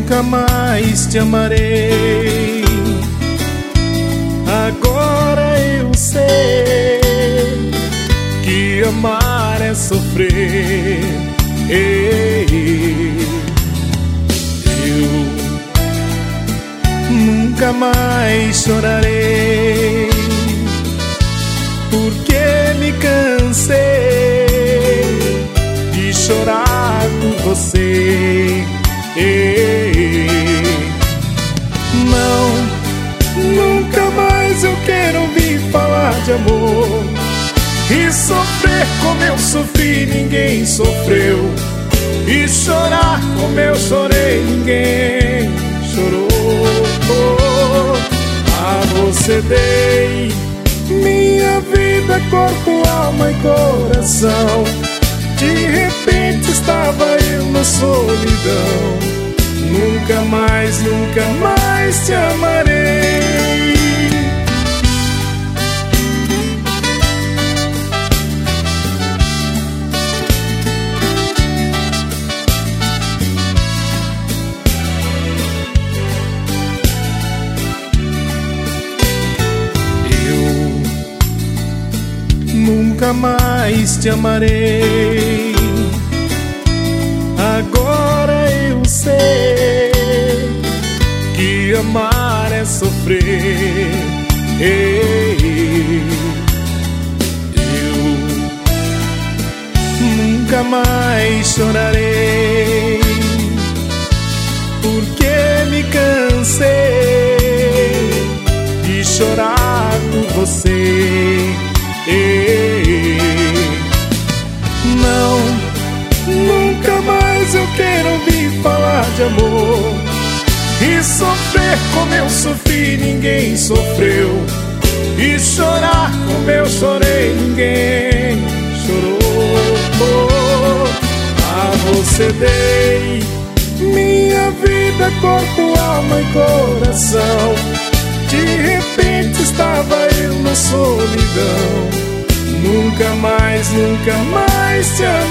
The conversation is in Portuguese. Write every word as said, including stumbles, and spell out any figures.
nunca mais te amarei. Agora eu sei que amar é sofrer. Eu nunca mais chorarei, porque me cansei de chorar por você. Não, nunca mais eu quero ouvir falar de amor e sofrer como eu sofri, ninguém sofreu. E chorar como eu chorei, ninguém chorou. A você dei minha vida, corpo, alma e coração. De repente estava eu na solidão. Nunca mais, nunca mais te amarei. Nunca mais te amarei. Agora eu sei que amar é sofrer. Eu nunca mais chorarei, porque me cansei de chorar por você. Não, nunca mais eu quero ouvir falar de amor e sofrer como eu sofri, ninguém sofreu. E chorar como eu chorei, ninguém chorou. A você dei minha vida, corpo, alma e coração. De repente estava eu na solidão. Nunca mais, nunca mais te amei.